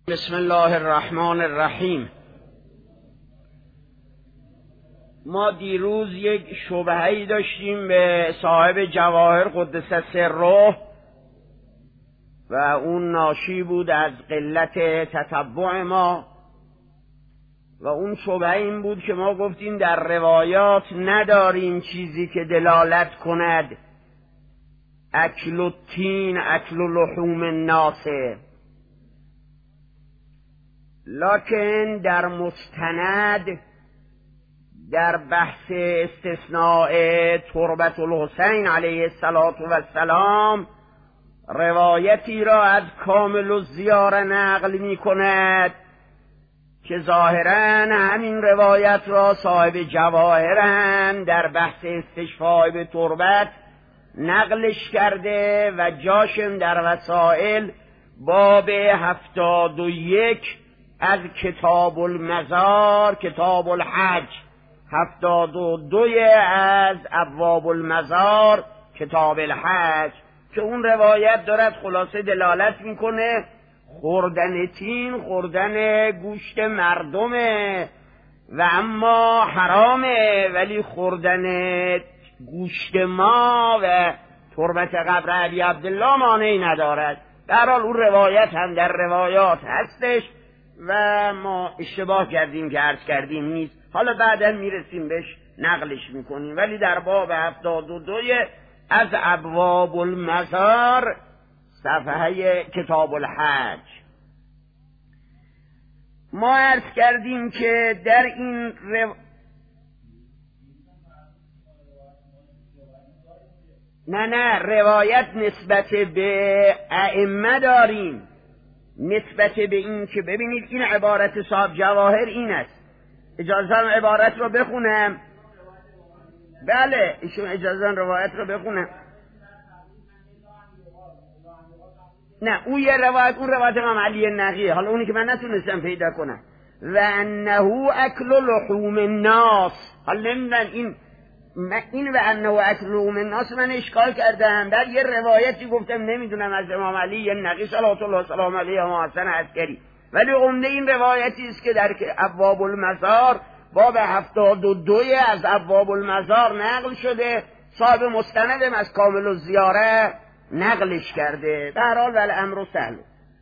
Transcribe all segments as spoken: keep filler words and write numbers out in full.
بسم الله الرحمن الرحیم. ما دیروز یک شبهه‌ای داشتیم به صاحب جواهر قدس سره و اون ناشی بود از قلت تتبع ما و اون شبهه این بود که ما گفتیم در روایات نداریم چیزی که دلالت کند اکل التین اکل لحوم الناس، لکن در مستند در بحث استثناء تربت الحسین علیه السلام روایتی را از کامل الزیاره نقل می کند که ظاهراً همین روایت را صاحب جواهر هم در بحث استشفاء به تربت نقلش کرده و جاشم در وسائل باب هفتاد و یک از کتاب المزار، کتاب الحج، هفتاد و دوی از ابواب المزار، کتاب الحج، که اون روایت دارد خلاصه دلالت میکنه خوردن تین خوردن گوشت مردمه و اما حرامه، ولی خوردن گوشت ما و تربت قبر علی عبدالله مانعی ندارد. در حال اون روایت هم در روایات هستش و ما اشتباه کردیم که عرض کردیم نیست، حالا بعدا میرسیم بهش نقلش میکنیم، ولی در باب هفتاد و دوی از ابواب المزار صفحه کتاب الحج ما عرض کردیم که در این رو... نه نه روایت نسبت به ائمه داریم، نسبت به این که ببینید این عبارت صاحب جواهر این است. اجازه عبارت رو بخونم؟ بله ایشون اجازه روایت رو بخونم. نه اون یه روایت، اون روایت امام علی نقیه، حالا اونی که من نتونستم پیدا کنم. و انه اکل لحوم الناس، حالا نمیدن این این و انه اکل لحوم الناس من اشکال کردم، در یه روایتی گفتم نمیدونم از امام علی نقی صلوات الله سلام علیه و حسن عسکری، ولی عمده این روایتی است که در ابواب المزار باب هفتاد و دوی از ابواب المزار نقل شده، صاحب مستندم از کامل الزیاره نقلش کرده. به هر حال والامر سهل.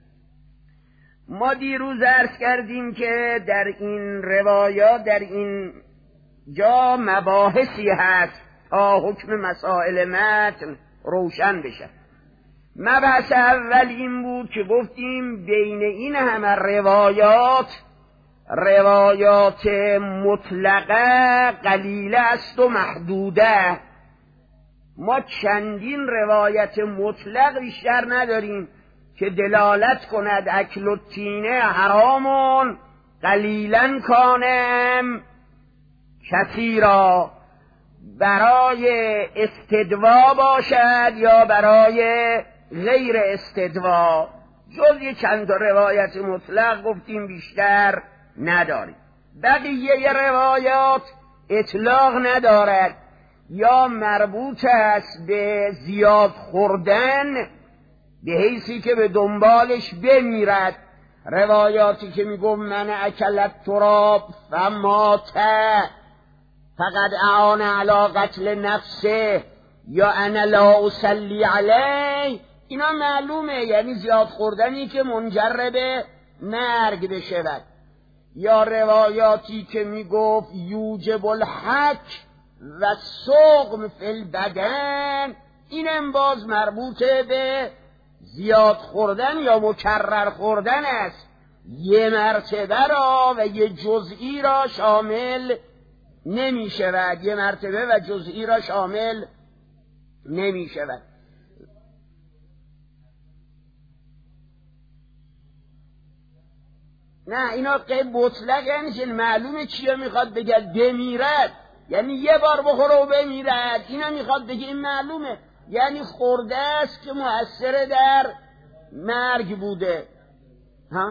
ما دیروز عرض کردیم که در این روایات در این جا مباحثی هست تا حکم مسائل متن روشن بشه. مبحث اول این بود که گفتیم بین این همه روایات روایات مطلقه قلیله است و محدوده. ما چندین روایت مطلق بیشتر نداریم که دلالت کند اکل التینه حرامون قلیلا کانم کثیرا، برای استدوا باشد یا برای غیر استدوا. جز یه چند روایت مطلق گفتیم بیشتر نداریم. بقیه روایات اطلاق ندارد یا مربوط است به زیاد خوردن به حیثی که به دنبالش بمیرد. روایاتی که میگم من اکلت تراب فمات فقد اعان علی قتل نفسه یا انا لا اصلی علیه، اینا معلومه یعنی زیاد خوردنی که منجر به مرگ بشود. یا روایاتی که میگفت یوجب الحک و سقم فی البدن، اینم باز مربوطه به زیاد خوردن یا مکرر خوردن است، یه مرتبه را و یه جزئی را شامل نمی شود، یه مرتبه و جزئی را شامل نمی شود. نه اینا قید مطلق یعنی که معلومه چیه میخواد بگه بمیرد، یعنی یه بار بخوره و بمیرد، اینا میخواد بگه این معلومه یعنی خورده است که مؤثر در مرگ بوده. ها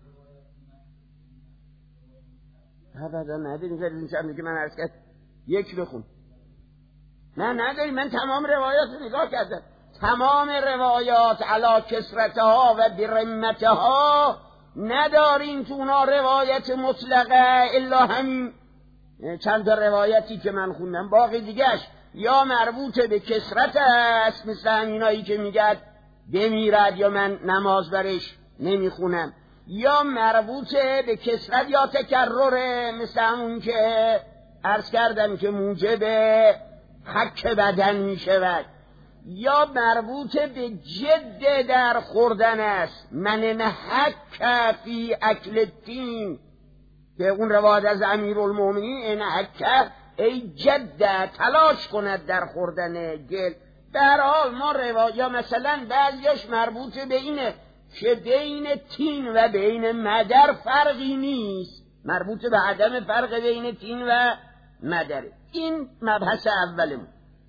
ابدا نداریم که این چند که من عرض کرد یک بخون. نه نداریم، من تمام روایات رو نگاه کردم، تمام روایات علا کسرتها و برمتها نداریم تو اونا روایت مطلقه الا همین چند تا روایتی که من خوندم. باقی دیگهش یا مربوط به کسرت است، مثل همینایی که میگد بمیرد یا من نماز برش نمیخونم، یا مربوط به کسرت یا تکرره، مثل همون که عرض کردم که موجب حک بدن میشود، یا مربوط به جد در خوردن است، من نحک فی اکل التین، که اون روایت از امیرالمومنین این حک ای جد تلاش کند در خوردن گل. در حال ما روایت یا مثلا بعضیش مربوط به اینه که بین تین و بین مدر فرقی نیست، مربوط به عدم فرق بین تین و مدر. این مبحث اولمون.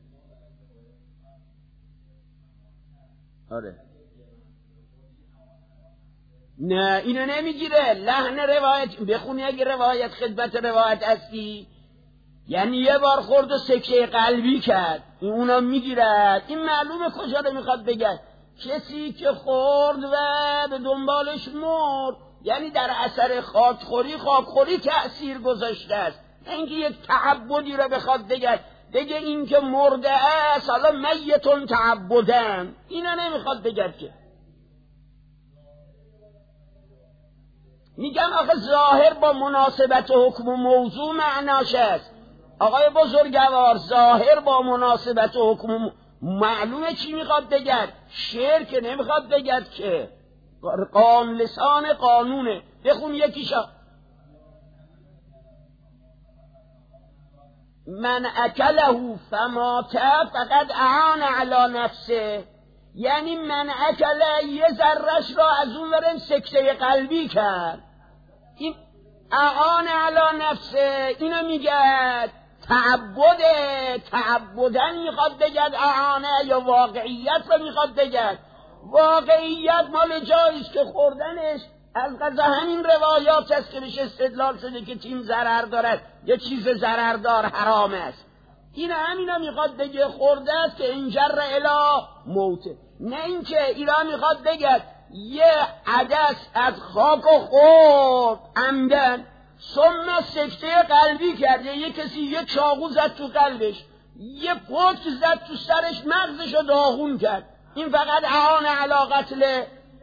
آره نه اینو نمیگیره، لحن روایت بخونی اگه روایت خدمت روایت هستی، یعنی یه بار خورد و سکته قلبی کرد، این اونا میگیرد. این معلومه کجا رو میخواد بگه، کسی که خورد و به دنبالش مرد، یعنی در اثر خاکخوری خاکخوری تأثیر گذاشته است، اینکه یک تعبدی رو بخواد بگه بگه این که مرده است حالا میتون تعبدن، اینا نمیخواد بگه که. میگم آخه ظاهر با مناسبت حکم و موضوع معناش است. آقای بزرگوار ظاهر با مناسبت حکم معلومه چی میخواد بگد، شعر که نمیخواد بگد که، قانون لسان قانونه. بخون یکیشا، من اکله فمات فقد اعان علی نفسه، یعنی من اکله یه ذرش را از اون ورم سکته قلبی کرد، این اعان علی نفسه اینو میگد تعبده، تعبدن میخواد بگد اعانه، یا واقعیت رو میخواد بگد. واقعیت مال جاییست که خوردنش از قضا همین روایات است که بهش استدلال شده که تیم ضرر دارد، یه چیز ضرردار حرام است. این همینا میخواد بگه خورده است که انجر الی موته، نه اینکه اینا میخواد بگه یه عدس از خاک و خورد عمدن ثم سکته قلبی کرده، یه کسی یه چاقو زد تو قلبش، یه پک زد تو سرش، مغزشو داغون کرد، این فقط اعان علی قتل.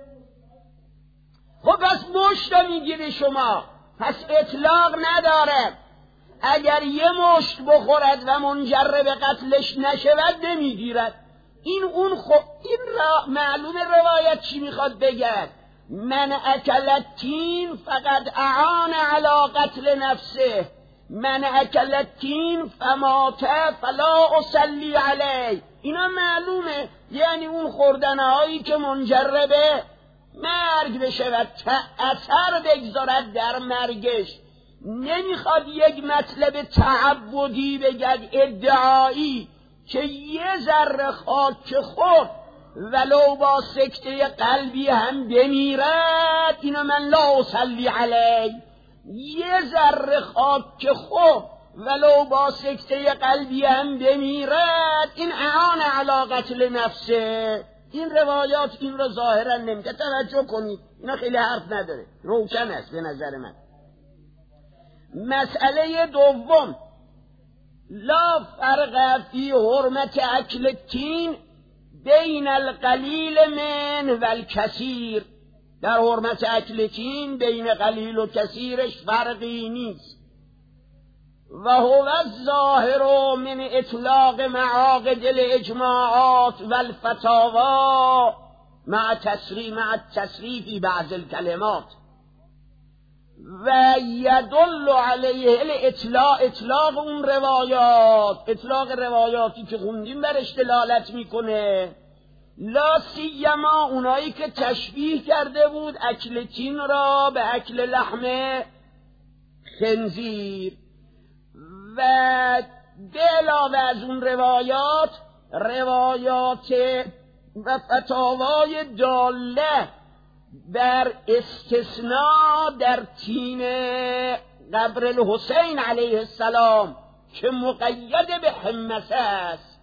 خب پس مشت میگیری شما، پس اطلاق نداره. اگر یه مشت بخورد و منجر به قتلش نشود نمیگیرد. این اون خب این را معلوم روایت چی میخواد بگه، من اکلتین فقط اعان علی قتل نفسه، من اکلتین فمات فلا اصلی علی. اینا معلومه، یعنی اون خوردنهایی که منجر به مرگ بشه و اثر بگذارد در مرگش. نمیخواد یک مطلب تعبدی بگد ادعایی که یه ذره خاک خورد ولو با سکته قلبی هم بمیرد، اینو من لا اصلی علی. یه ذره خاک خورد ولو با سکته قلبی هم بمیرد، این اعان علی قتل نفسه. این روایات این رو ظاهرا نمیگه، توجه کنید اینا خیلی حرف نداره، روشن است به نظر من. مسئله دوم، لا فرق فی حرمت اکل التین بین القلیل من و الکثیر. در حرمت اکل تین بین قلیل و کثیرش فرقی نیست. و هو الظاهر من اطلاق معاقد الاجماعات و الفتاوا مع تصریف مع التصریف بعض الکلمات و یدل علیه الاطلاق، اطلاق اون روایات، اطلاق روایاتی که خوندیم برش دلالت میکنه. لا سیما اونایی که تشبیه کرده بود اکل تین را به اکل لحم خنزیر، و به علاوه از اون روایات روایات و فتاوای داله بر استثناء در تین قبر الحسین علیه السلام که مقید به حمسه است،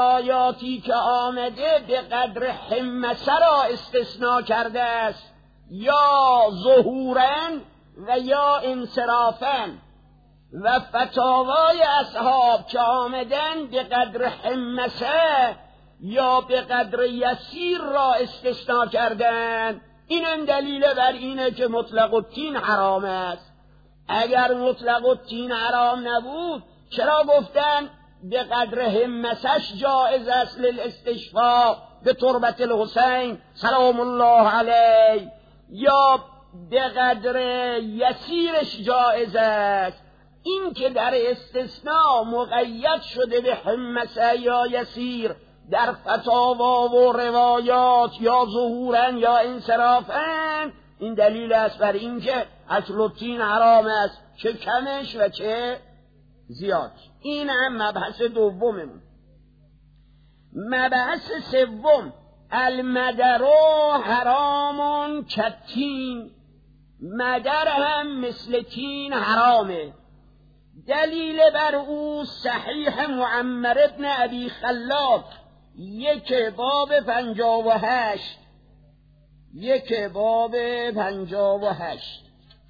روایاتی که آمده به قدر حمسه را استثناء کرده است، یا ظهورن و یا انصرافن و فتاوای اصحاب که آمدن به قدر حمسه یا به قدر یسیر را استثناء کردن، اینم دلیل بر اینه که مطلق التین حرام است. اگر مطلق التین حرام نبود چرا گفتن به قدر همسش جائز است للاستشفاء به تربت الحسین سلام الله علیه، یا به قدر یسیرش جائز است. این که در استثناء مقید شده به همسه یا یسیر در فتاوا و روایات یا ظهورن یا انصرافن، این دلیل است بر این که اکل التین حرام است، چه کمش و چه زیاد. این هم مبحث دوممون. مبحث سوم، المدر حرام کتین، مدر هم مثل تین حرامه. دلیل بر او صحیح معمر ابن ابی خلاق یک باب پنجا و هشت یک باب پنجا و هشت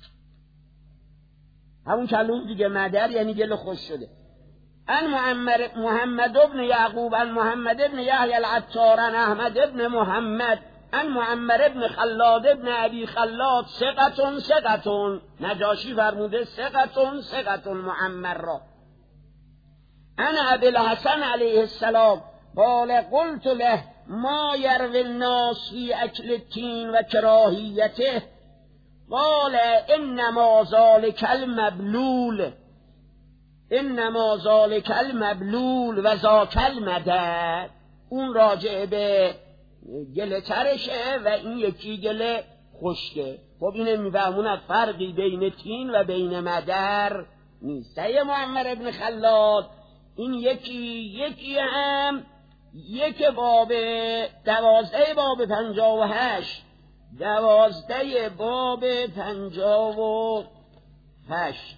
همون کلوم دیگه، مدر یعنی گل خوش شده. ان معمر محمد ابن یعقوب ان محمد ابن یحیی العطار ان احمد ابن محمد ان معمر ابن خلاد ابن ابی خلاد ثقتون ثقتون، نجاشی فرموده ثقتون ثقتون معمر را. ان ابی الحسن علیه السلام قال قلت له ما یروی الناس فی اکل التین و کراهیته قال انما ذلک المبلول انما ذلک المبلول و ذاک المدر. اون راجع به گل ترشه و این یکی گل خشکه. خب اینه میفهمون فرقی بین تین و بین مدر نیست. سه معمر ابن خلاد این یکی یکی هم یک باب دوازده باب پنجا و هشت دوازده باب پنجا و هشت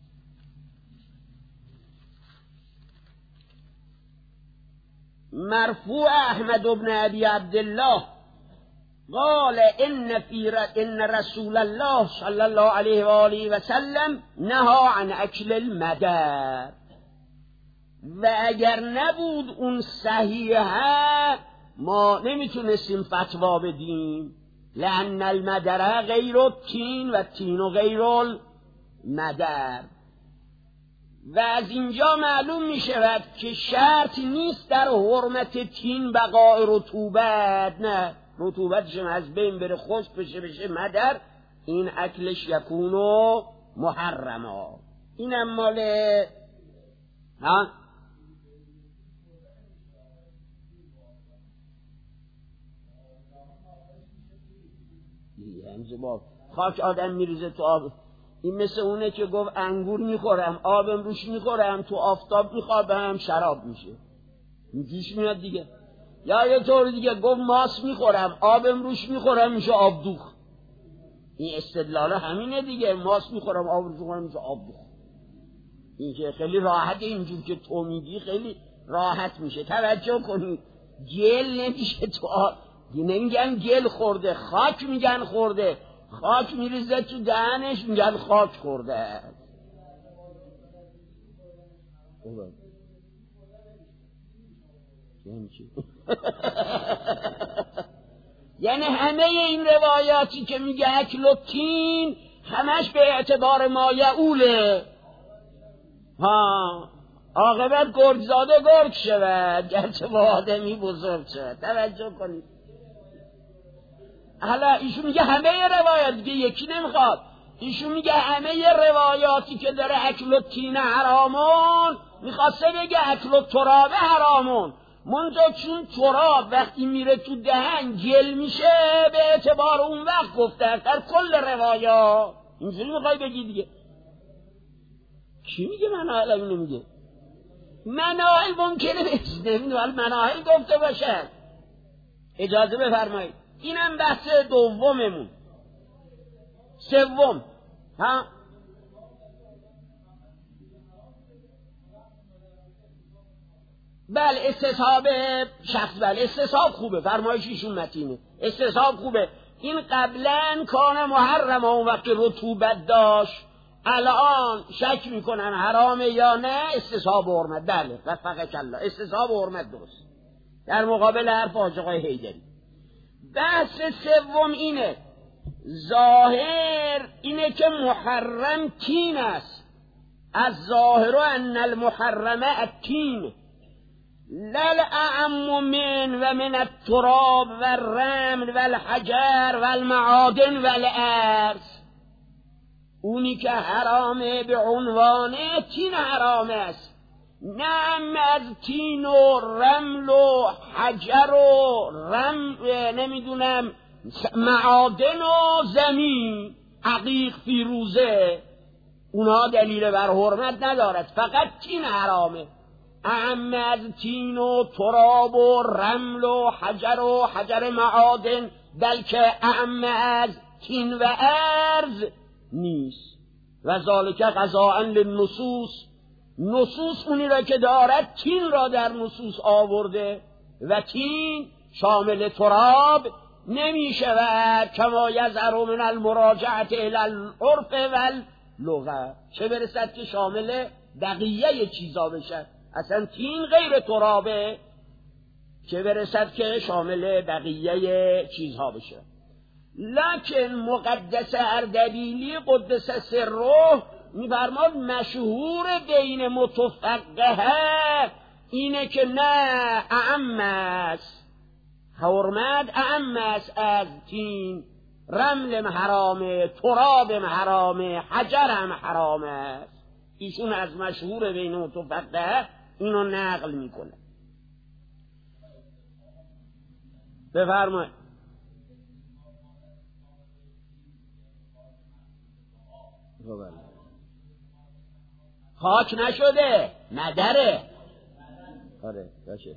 مرفوع احمد ابن ابی عبدالله قال ان فی ان رسول الله صلی الله علیه و آله و سلم نهى عن اکل المدر. و اگر نبود اون صحیحه ما نمیتونستیم فتوا بدیم، لأن المدر غیر التین و التین غیر المدر. و از اینجا معلوم می شود که شرط نیست در حرمت تین بقای رطوبت، نه رطوبتش از بین بره خشک بشه بشه مدر، این اکلش یکونو محرما. اینم مال ها خاک آدم میریزه تو آب. این مثل اونه که گفت انگور میخورم آبم روش میخورم تو آفتاب میخوابم شراب میشه، جوش میاد دیگه. یا یه طور دیگه گفت ماس میخورم آبم روش میخورم میشه آبدوخ. این استدلال همینه دیگه، ماس میخورم آب روش میخورم میشه آبدوخ. این که خیلی راحته، اینجور که تو میگی خیلی راحت میشه. توجه کنید گل نمیشه تو آب، نمیگن گل خورده، خاک میگن خورده. خاک میریزه تو دهنش میگن خاک خورده. یعنی همه این روایاتی که میگه اکل التین همش به اعتبار مایعوله. ها عاقبت گرگزاده گرگ شود گرچه با آدمی بزرگ شود. توجه کنید. حالا ایشون میگه همه روایات، دیگه یکی نمیخواد. ایشون میگه همه روایاتی که داره اکل التین حرامون، میخواسته بگه اکل التراب حرامون، منتها چون تراب وقتی میره تو دهن گل میشه به اعتبار اون وقت گفته در کل روایات. اینجوری میخوای بگی دیگه. کی میگه مناهل اینو میگه؟ مناهل ممکنه بهش نمیدونم مناهل گفته باشه. اجازه بفرمایید. اینم بحث دوممون. سوم ها بله استصحاب شخص، بله استصحاب خوبه، فرمایش ایشون متینه، استصحاب خوبه. این قبلا کان محرم اون وقت رطوبت داشت، الان شک میکنن حرامه یا نه. استصحاب و حرمت، بله وفقک الله، استصحاب و حرمت درست در مقابل حرف حاج آقای حیدری. بحث سوم اینه، ظاهر اینه که محرم تین است، از ظاهر ان المحرم التین لل اعم من و من التراب و الرمل و الحجر و المعادن و الارض. اونی که حرامه به عنوان تین حرام است، نه از تین و رمل و حجر و رم نمیدونم معادن و زمین عقیق فیروزه، اونا دلیل بر حرمت ندارد، فقط تین حرامه. اعم از تین و تراب و رمل و حجر و حجر معادن، بلکه اعم از تین و ارض نیست. و ذالک قضاء للنصوص، نصوص اونی را که دارد تین را در نصوص آورده و تین شامل تراب نمی شود، کما یظهر من المراجعه الی العرف واللغه، چه برسد که شامل بقیه چیزا بشه. اصلا تین غیر ترابه، چه برسد که شامل بقیه چیزها بشه. لکن مقدس اردبیلی قدس سره میفرماد مشهور بین متفقهه اینه که نه، اعم است حرمت، اعم است از تین، رمل حرامه، تراب حرامه، حجر هم حرام است. ایشون از مشهور بین متفقهه اینو نقل میکنه. بفرمایید. خاک نشده، مدره. آره باشه.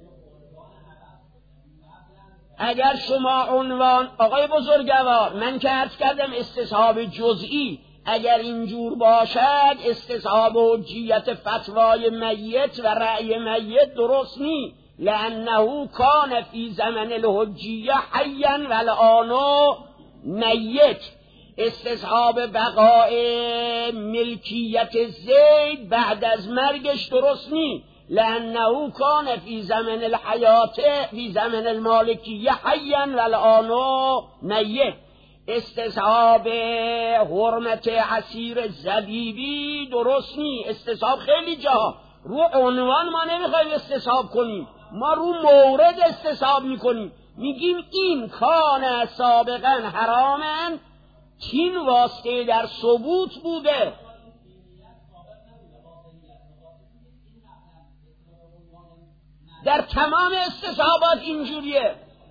اگر شما عنوان آقای بزرگوار، من که عرض کردم استصحاب جزئی، اگر اینجور باشد استصحاب حجیت فتوای میت و رأی میت درست نی، لانه کان فی زمن الحجیه حیا و الان میت. استصحاب بقاء ملکیت زید بعد از مرگش درست نی، لانه کان فی زمن الحیات فی زمن المالکیه حیا و الان میت. استصحاب حرمت عصیر زبیبی درست نی. استصحاب خیلی جاها رو عنوان ما نمیخوایم استصحاب کنیم، ما رو مورد استصحاب میکنیم، میگیم این کان سابقا حرامن، تین واسطه در ثبوت بوده. در تمام استصحابات اینجوریه.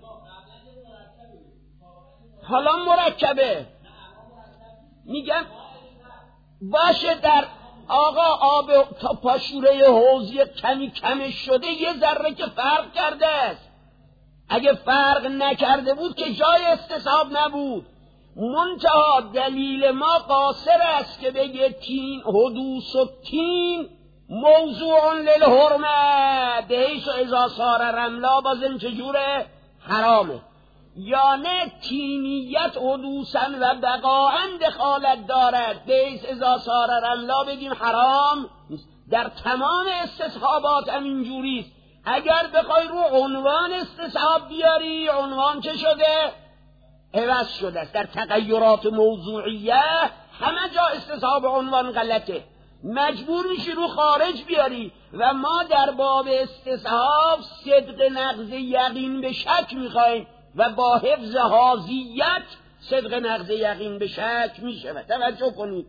حالا مرکبه، میگم باشه در آقا آب تا پاشوره حوضی کمی کمش شده، یه ذره که فرق کرده است. اگه فرق نکرده بود که جای استصحاب نبود. منتها دلیل ما قاصر است که بگه تین حدوث و تین موضوع للحرمه بحیث و اذا صار رملا، بازم چجوره حرامه، یا نه تینیت حدوثا و بقاء دخالت دارد بحیث اذا صار رملا بگیم حرام نیست. در تمام استصحابات هم اینجوریست. اگر بخوای رو عنوان استصحاب بیاری، عنوان چه شده؟ عوض شده است. در تغیرات موضوعیه همه جا استصحاب عنوان غلطه، مجبور میشی رو خارج بیاری. و ما در باب استصحاب صدق نقض یقین به شک میخوایم و با حفظ حاضیت صدق نقض یقین به شک میشه. توجه کنید.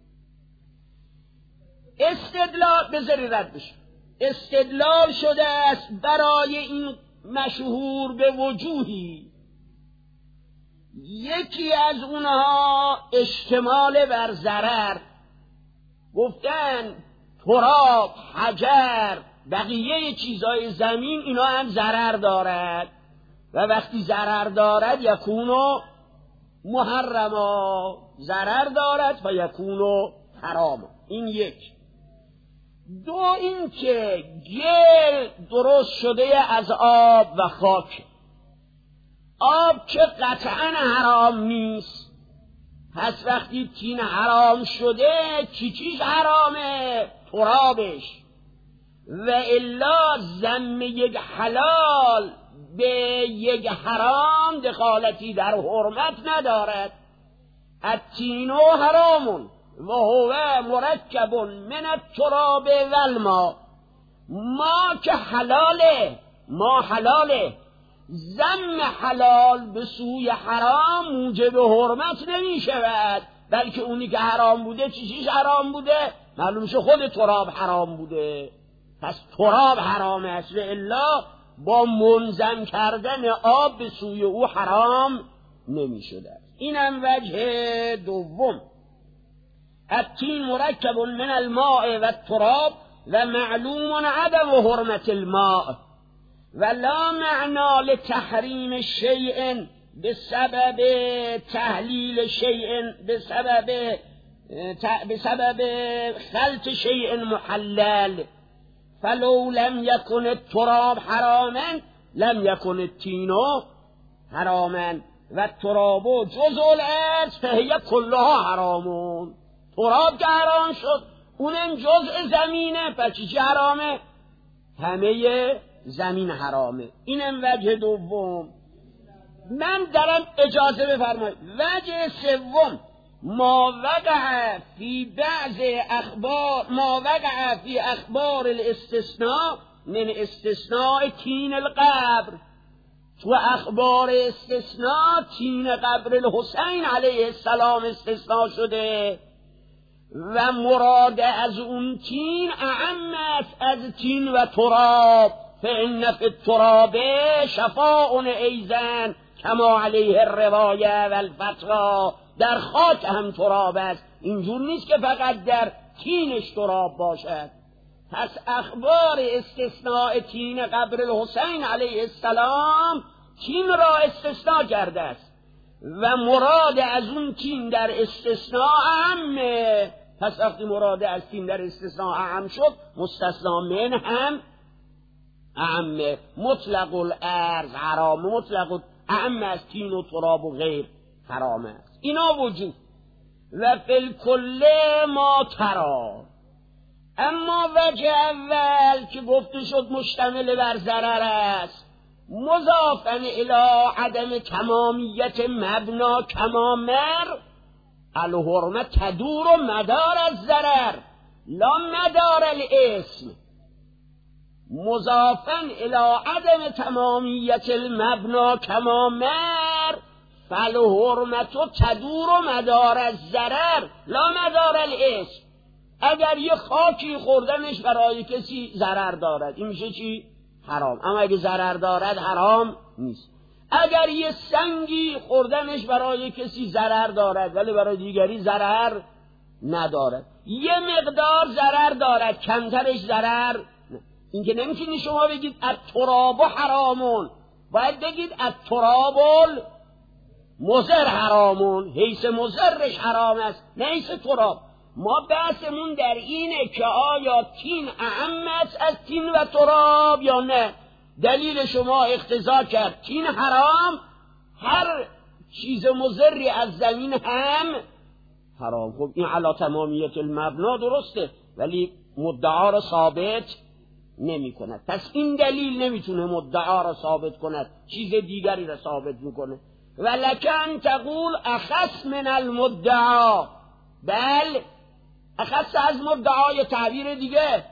استدلال بذاری رد بشه. استدلال شده است برای این مشهور به وجوهی. یکی از اونها اشتمال بر ضرر، گفتن تراب، حجر، بقیه چیزای زمین اینا هم ضرر دارد و وقتی ضرر دارد یکونو محرما، ضرر دارد و یکونو حراما. این یک. دو این که گل درست شده از آب و خاک، آب که قطعا حرام نیست، پس وقتی تین حرام شده چی چیش حرامه؟ ترابش. و الا ذم یک حلال به یک حرام دخالتی در حرمت ندارد. التین حرام و هو مرکب من التراب و الماء. ما که حلاله، ما حلاله، ذم حلال به سوی حرام موجب حرمت نمی شود، بلکه اونی که حرام بوده چی چیش حرام بوده؟ معلوم شه خود تراب حرام بوده، پس تراب حرام است. و الا با منظم کردن آب به سوی او حرام نمی شده. اینم وجه دوم. التین مرکب من الماء و التراب و معلوم عدم حرمت الماء و لا معنا لتحریم شیء بسبب تحلیل شیء بسبب بسبب خلط شیء محلل. فلو لم يكن التراب حراما لم يكن التين حراما و التراب جزء الارض فهي كلها حرامون. تراب که حرام شد اونم جزء زمینه، پس چی حرامه؟ همه زمین حرامه. اینم وجه دوم. من دارم اجازه بفرمایید. وجه سوم، ما وقع فی بعض اخبار ما وقع فی اخبار الاستثناء من استثناء تین القبر. تو اخبار استثناء تین قبر الحسین علیه السلام استثناء شده و مراد از اون تین اعم است از تین و تراب. فإن فی التراب شفاء ایضا کما علیه الروایه و الفتوی. در خاک هم تراب است، اینجور نیست که فقط در تینش تراب باشد. پس اخبار استثناء تین قبر الحسین علیه السلام تین را استثناء کرده است و مراد از اون تین در استثناء اعمه. پس وقتی مراد از تین در استثناء اعم شد، مستثنا من هم اعمه. مطلق الارض حرام، مطلق اعم از تین و تراب و غیر حرام است. اینا وجود و فی الکل ما ترا. اما وجه اول که گفته شد مشتمل بر ضرر است، مضافاً الی عدم تمامیت مبنا کما مر الحرمه تدور و مدار الضرر لا مدار الاسم. مضافاً الی عدم تمامیت المبنا کما مر فالحرمه تدور و مدار الضرر لا مدار الاسم. اگر یه خاکی خوردنش برای کسی ضرر دارد این میشه چی؟ حرام. اما اگه ضرر دارد حرام نیست. اگر یه سنگی خوردنش برای کسی ضرر دارد ولی برای دیگری ضرر ندارد، یه مقدار ضرر دارد کمترش ضرر نه. این که نمیتونی شما بگید التراب حرامون، باید بگید التراب مضر حرامون، حیث مضرش حرام است نه حیث تراب. ما بحثمون در اینه که آیا تین اعم است از تین و تراب یا نه. دلیل شما اقتضا کرد تین حرام، هر چیز مضری از زمین هم حرام. خب این علی تمامیت المبنا درسته ولی مدعا را ثابت نمی کند. پس این دلیل نمیتونه مدعا را ثابت کند، چیز دیگری را ثابت میکنه. ولکن تقول اخص من المدعا، بل اخص از مدعای تعبیر دیگه،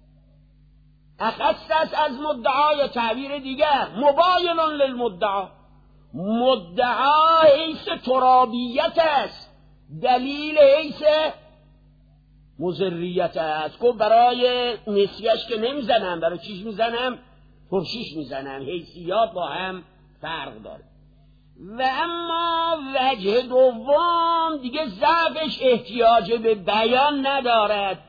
اخص از مدعای تعبیر دیگه مباین للمدعا. مدعا حیث ترابیت است، دلیل حیث مضریت است. که برای نسیش که نمیزنم، برای چیش میزنم؟ پرشیش میزنم. حیثیات با هم فرق داره. و اما وجه دوم دیگه ضعفش احتیاج به بیان ندارد.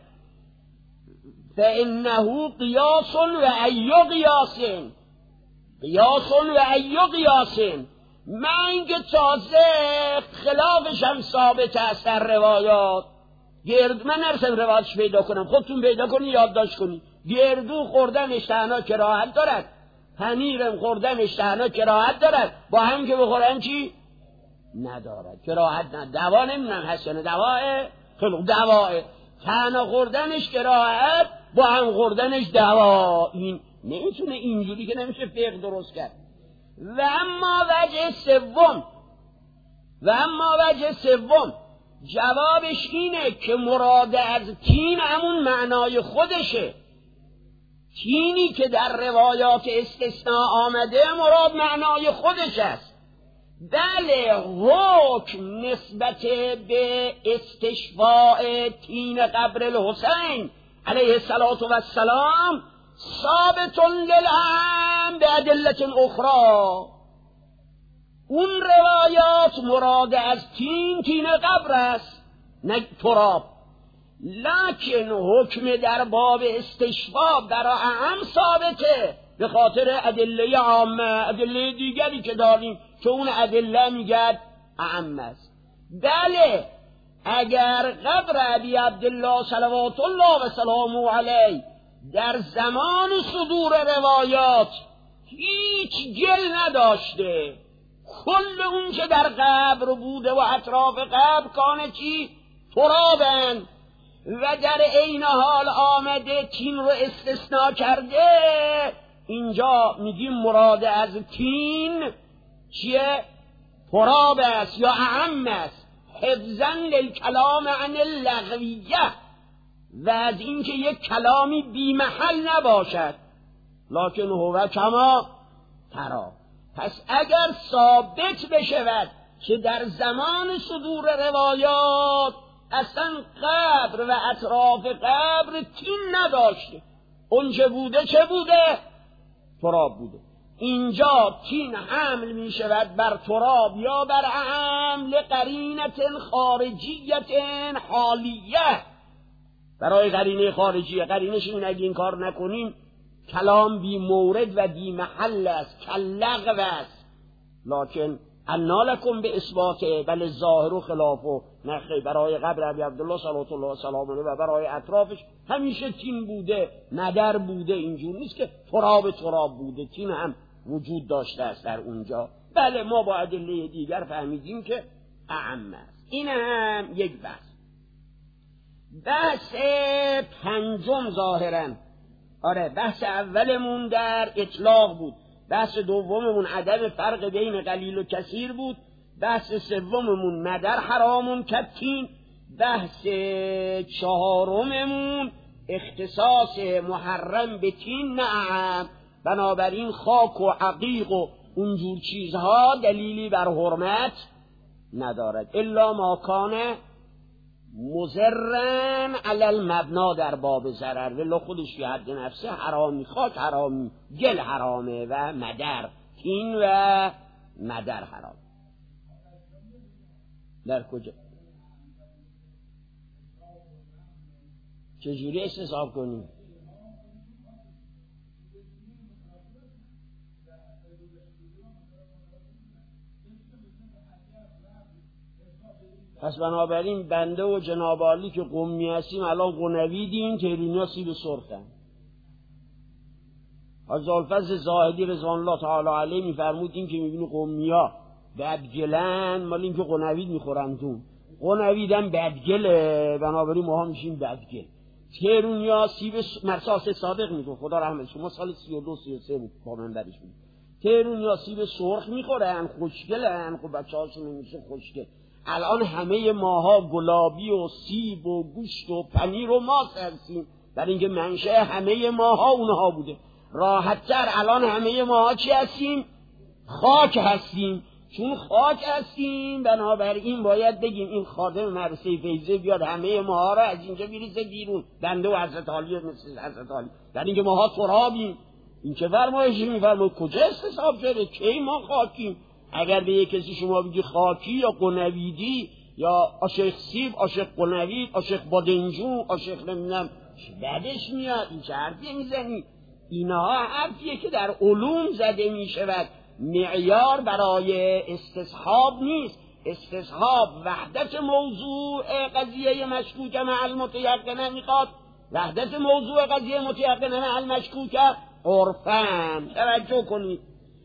فإنه قیاس و ای قیاس، قیاس و ای قیاس. من که تازه خلافش هم ثابت است در روایات. گرد من نرسم روایتش پیدا کنم، خودتون پیدا کنی یادداشت کنی. گردو خوردنش تنها کراهت دارد، پنیرم خوردنش تنها کراهت دارد، با هم که بخورن چی؟ ندارد، کراهت ندارد. دوا نمیدونم هست یا نه؟ دواه خلق دواه، تنها خوردنش کراهت، با هم خوردنش دوا. این نمیتونه، اینجوری که نمیشه فقه درست کرد. و اما وجه سوم و اما وجه سوم جوابش اینه که مراد از تین همون معنای خودشه. تینی که در روایات استثناء آمده مراد معنای خودش است. بله، حکم نسبت به استشفاء تین قبر الحسین علیه السلام ثابت للعام به ادلت اخرى. اون روایات مراد از تین تین قبر است، نه تراب. لکن حکم در باب استشفاء برای عام ثابته به خاطر ادله عامه، ادله دیگری که داریم که اون ادله میگه عام است. بله، اگر قبر ابی عبدالله صلوات الله و سلامه علیه در زمان صدور روایات هیچ گل نداشته، کل اون که در قبر بوده و اطراف قبر کانه چی؟ ترابن، و در عین حال آمده تین رو استثناء کرده، اینجا میگیم مراد از تین چیه؟ تراب است یا اعم است، حفظاً للکلام عن اللغویه، و از اینکه یک کلامی بی محل نباشد. لکن هو کما ترا. پس اگر ثابت بشود که در زمان صدور روایات اصلا قبر و اطراف قبر تین نداشته، اون چه بوده چه بوده؟ تراب بوده. اینجا تین حمل می شود بر تراب یا بر حمل قرینت خارجیت حالیه، برای قرینه خارجیه. قرینش این اگه این کار نکنیم کلام بی مورد و بی محل است، کلغو است. لکن انا لکم به اثباته بل ظاهر خلافه، نخی برای قبر ابی عبدالله صلوات الله و سلامه و برای اطرافش همیشه تین بوده، ندر بوده. اینجور نیست که تراب تراب بوده، تین هم وجود داشته است در اونجا. بله، ما با ادله دیگر فهمیدیم که اعم است. این هم یک بحث. بحث پنجم ظاهرا، آره بحث اولمون در اطلاق بود، بحث دوممون عدم فرق بین قلیل و کثیر بود، بحث سوممون مدر حرامون کتین، بحث چهارممون اختصاص محرم به تین نعم. بنابراین خاک و عقیق و اونجور چیزها دلیلی بر حرمت ندارد، الا ما کان مضرن علی المبنا در باب ضرر، ولی خودش فی حد نفسه حرامی، خاک حرامی، گل حرامه و مدر، تین و مدر حرام. در کجا؟ چجوری استصحاب کنیم؟ پس بنابراین بنده و جناب عالی که قمی هستیم الان قنویدیم، تهرونی ها سیب سرخن. حضرت الفضل زاهدی رضوان الله تعالی علیه میفرمود این که میبینی قمی ها بدگلن، مال این که قنوید میخورندون، قنویدن بدگله، بنابراین ما ها میشیم بدگل. تهرونی ها سیب مرساس صادق میگه خدا رحمت شما، سال سی و دو سی و سه بود با من برش بود، تهرونی ها سیب سرخ میخورن، خوشگلن، خب بچه هاشون نمیشه خوشگل. الان همه ماها گلابی و سیب و گوشت و پنیر و ماست هستیم، برای اینکه منشأ همه ماها اونها بوده. راحت‌تر الان همه ماها چی هستیم؟ خاک هستیم. چون خاک هستیم بنابراین باید بگیم این خادم مدرسه فیضه بیاد همه ماها را از اینجا بریزه بیرون، بنده و حضرت عالی مثل حضرت عالی، برای اینکه ماها ترابیم. این چه فرمایشی میفرماید؟ کجا استصحاب شده؟ کی ما خاکیم؟ اگر به یک کسی شما بگی خاکی یا قنویدی یا عاشق سیب، عاشق قنوید، عاشق بادنجون، عاشق نمیدونم، بعدش میاد. این چه حرفی میزنی؟ اینها حرفیه که در علوم زده میشود، معیار برای استصحاب نیست. استصحاب وحدت موضوع قضیه مشکوکه مع المتیقنه میخواد، وحدت موضوع قضیه متیقنه مع المشکوکه عرفن. توجه کنید،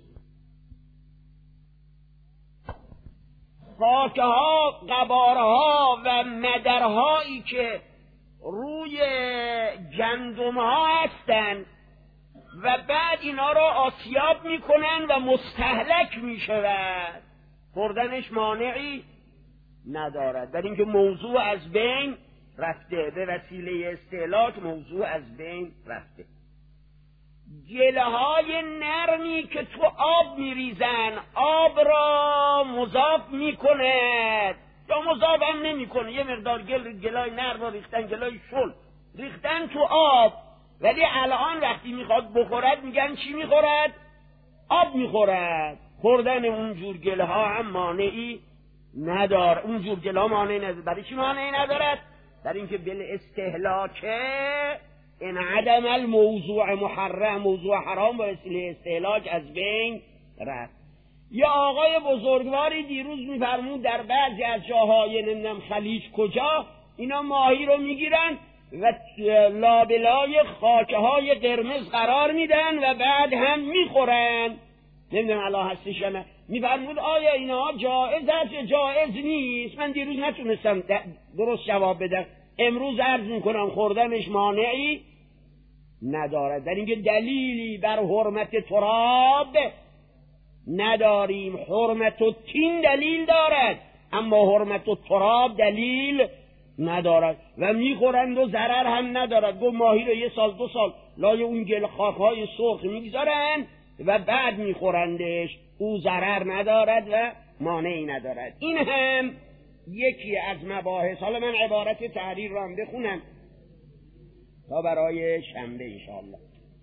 خاکه ها، قباره ها و مدرهایی که روی گندم ها هستن و بعد اینا را آسیاب میکنن و مستهلک میشود، خوردنش مانعی ندارد، در اینکه موضوع از بین رفته، به وسیله استهلاک موضوع از بین رفته. گله های نرمی که تو آب میریزن، آب را مضاف میکند یا مضاف هم نمیکنه، یه مقدار گل گلای نرم را ریختن، گلای شل ریختن تو آب، ولی الان وقتی میخواد بخورد میگن چی میخورد؟ آب میخورد. خوردن اونجور گله ها هم مانعی نداره، اونجور گله ها مانعی نداره. برای چی مانعی ندارد؟ در اینکه بل استهلاکه این عدم الموضوع محرم، موضوع حرام با وسیله استهلاک از بین رفت. یا آقای بزرگواری دیروز میفرمود در بعضی از جاهای نمیدونم خلیج کجا اینا ماهی رو میگیرن و لابلای خاکه های قرمز قرار میدن و بعد هم میخورن، نمیدونم الان هستش یا نه. میفرمود آیا اینا جائز است یا جائز نیست؟ من دیروز نتونستم درست جواب بدم، امروز عرض میکنم خوردنش مانعی ندارد، در اینکه دلیلی بر حرمت تراب نداریم. حرمت التین دلیل دارد اما حرمت التراب دلیل ندارد و میخورند و ضرر هم ندارد. گفت ماهی رو یه سال دو سال لای اون گل خاکهای سرخ میگذارن و بعد میخورندش، او ضرر ندارد و مانعی ندارد. این هم یکی از مباحث. حالا من عبارت تحریر رو هم بخونم تا برای شنبه انشاءالله.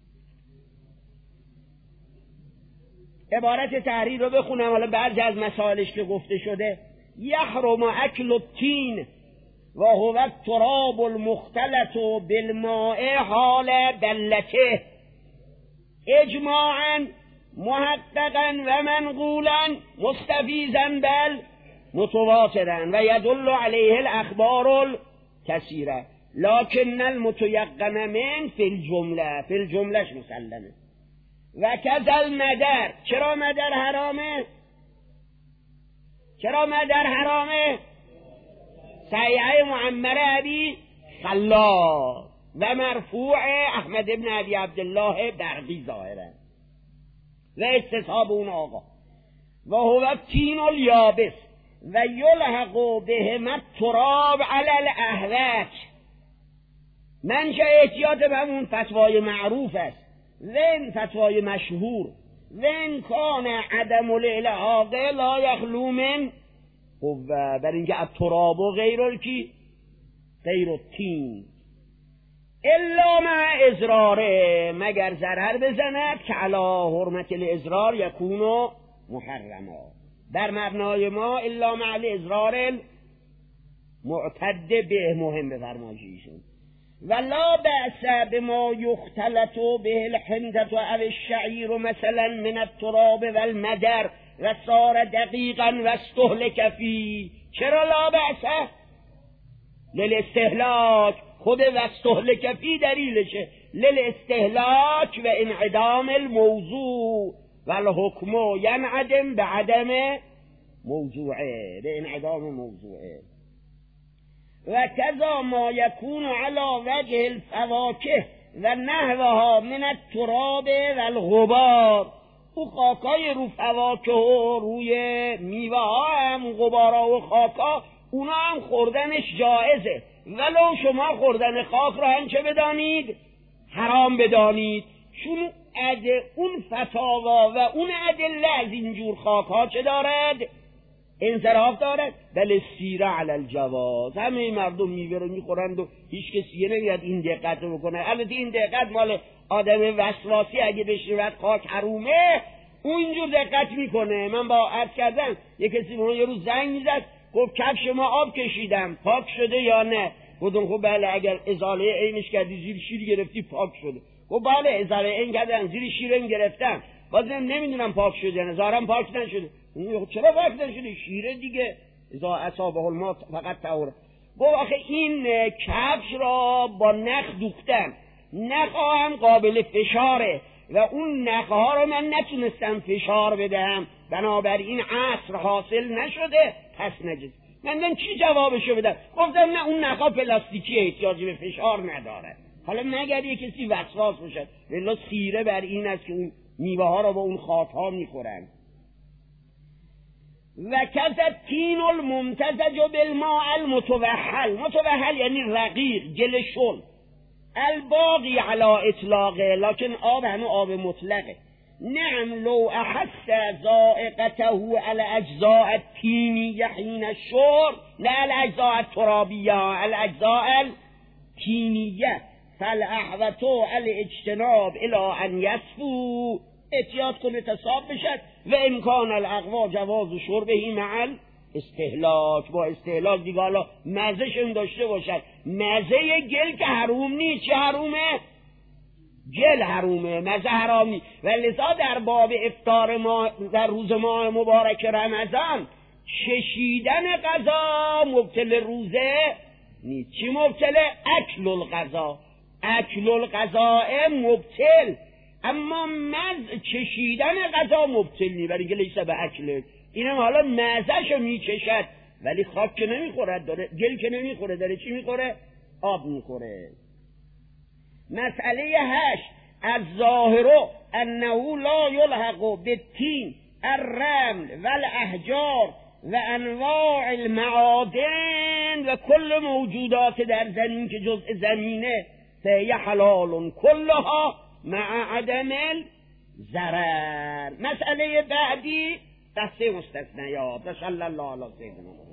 عبارت تحریر رو بخونم، حالا بعضی از مسائلش که گفته شده. یحرم اکل التین و هو التراب المختلط بالماء حال دلته اجماعا محققا و منقولا مستفیزا بل متواترا و یدل علیه الاخبار الکثیره لکن المتیقن من فی الجمله، فی الجملهش مسلمه. و کذل مدر. چرا مدر حرامه؟ چرا مدر حرامه؟ سیعه معمر ابی خلاق و مرفوع احمد ابن ابی عبدالله برقی ظاهرا و استصحاب اون آقا. و هو التین الیابس و یلحق بهما التراب علی الاهوج. منشأ احتیاط به همون فتوای معروف است و این فتوای مشهور و این کان عدم الالحاق لا یخلو من و بر اینکه التراب و غیر الکی غیر التین الا مع ازراره، مگر ضرر بزند که علا حرمت الازرار یکونو محرما، در مبنای ما الا مع الازرار معتد به مهم بفرمایشون. و لا بأس بما یختلط به الحنطة و الشعیر مثلا من التراب و المدر و صار دقیقا و استهلک فی. چرا لا بأس؟ للاستهلاک. خود و استهلک فی دلیلشه للاستهلاک و انعدام الموضوع و الحکم ینعدم به عدم موضوعه، به انعدام موضوعه. و کذا ما یکون علی وجه الفواکه و نحوها من التراب و الغبار. او خاکای رو فواکه و روی میوه ها هم غبارا و خاکا اونا هم خوردنش جائزه، ولو شما خوردن خاک را هم چه بدانید؟ حرام بدانید، چون اد اون فتاوا و اون ادله از اینجور خاک ها چه دارد؟ انصراف دارد. بل سیره علی الجواز. همه مردم میوه رو میخورند و هیچ کسی نمیاد این دقت رو بکنه. البته این دقت مال آدم وسواسی، اگه بشنود خاک حرومه اونجور دقت میکنه. من با عرض کردم یک کسی به من یه روز زنگ میزد گفت کفش ما آب کشیدم پاک شده یا نه؟ گفتم خب بله، اگر ازاله عینش کردی زیر شیر گرفتی پاک شده. گفت بله ازاله عین کردم زیر شیرم گرفتم بازم نمیدونم پاک شده نه، ظاهرا پاک نشده. چرا پاک نشده؟ شیره دیگه اذا اصابه الماء فقط طهور. گفت آخه این کفش را با نخ دوختن، نخ هم قابل فشاره و اون نخه ها رو من نتونستم فشار بدم، بنابراین عصر حاصل نشده، پس نجس. من چی جوابشو بدم؟ گفتم نه اون نخا پلاستیکی احتیاجی به فشار نداره. حالا مگر یه کسی وسواس باشد، ولی خیره بر این است که اون میوه ها رو با اون خاط ها میخورن. و کذا تین الممتزج بالماء المتوحل، متوحل یعنی رقیق، جل شل، الباقی علی اطلاقه، لکن آب همه آب مطلقه. نعم لو احس ذائقته على اجزاء التینیه حین الشرب، لا الاجزاء الترابیه، الاجزاء التینیه، فالاحوط الاجتناب الى ان یصفو، احتیاط کنه تصاب بشد. و امکان الاقوا جواز شربه مع استهلاک، با استهلاک دیگه حالا مزهشون داشته باشد. مزه گل که حروم نیست، چه حرومه؟ گل حرومه، مزه حرامی. و لذا در باب افطار ما در روز ماه مبارک رمضان چشیدن غذا مبطل روزه نیست. چی مبطل؟ اکل الغذا، اکل الغذا مبطل، اما مز چشیدن غذا مبطل نیست، برای اینکه لیسه به اکل. اینم حالا مزهشو میچشد ولی خاک که نمیخورد، داره گل که نمیخوره، داره چی میخوره؟ آب میخوره. مسئله هشت، از ظاهرو انه لا یلحق بالتین الرمل والاحجار و انواع المعادن و کل موجودات در زمین که جزء زمینه، فهی حلال کلها مع عدم الضرر. مسئله بعدی دسته مستثنیات. صلی الله علیه و سلم.